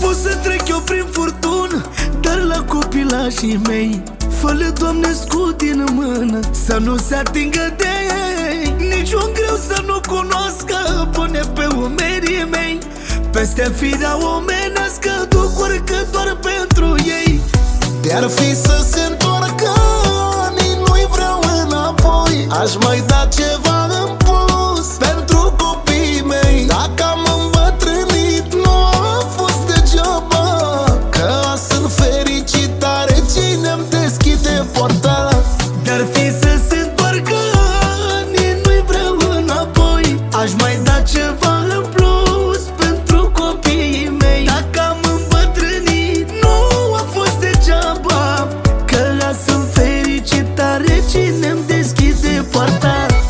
Pot să trec eu prin furtună, dar la copilașii mei fă-le, Doamne, scut din mână să nu se atingă de ei. Niciun greu să nu cunoască, pune pe umerii mei. Peste firea omenească duc urcă doar pentru ei. De-ar fi să se întoarcă anii, nu-i vreau înapoi. Aș mai da ceva în plus pentru copiii mei. Dacă am îmbătrânit, nu a fost degeaba, că sunt fericit, tare cine-mi deschide poarta. De-ar fi să se întoarcă anii, nu-i vreau înapoi. Aș mai da ceva în plus pentru copiii mei. Dacă am îmbătrânit, nu a fost degeaba, că sunt fericit, tare cine-mi deschide poarta.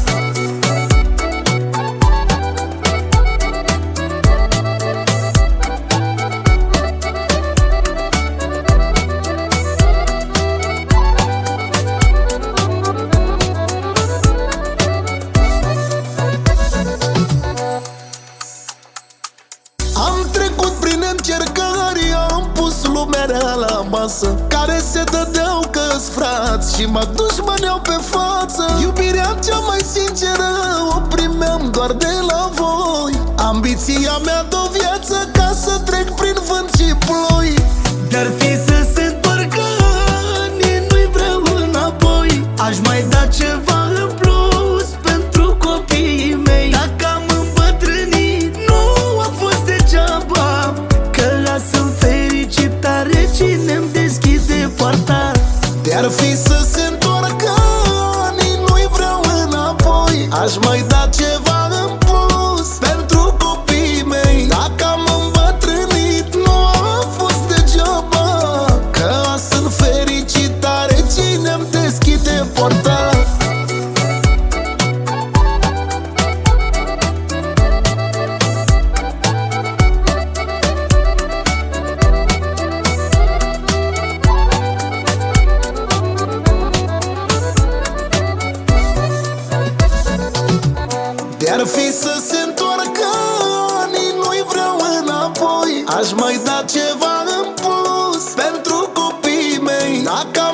Am trecut prin încercări, am pus lumea rea la masă, care se dădeau că-s frați și mă dușmăneau pe față. Iubirea cea mai sinceră o primeam doar de la voi. Ambiția mea de-o viață ca să trec prin vânt și ploi. De-ar fi să se întoarcă anii, nu-i vreau înapoi. Aș mai da ceva în plus pentru copiii mei. Dacă am îmbătrânit, nu a fost degeaba, că sunt fericit, tare cine-mi deschide poarta. De-ar fi să se întoarcă anii, nu-i vreau înapoi. Aș mai da ceva în plus pentru copiii mei. Dacă am îmbătrânit, nu a fost degeaba, că sunt fericit, tare cine-mi deschide poarta. De-ar fi să se întoarcă anii, nu-i vreau înapoi. Aș mai da ceva în plus pentru copiii mei. Dacă am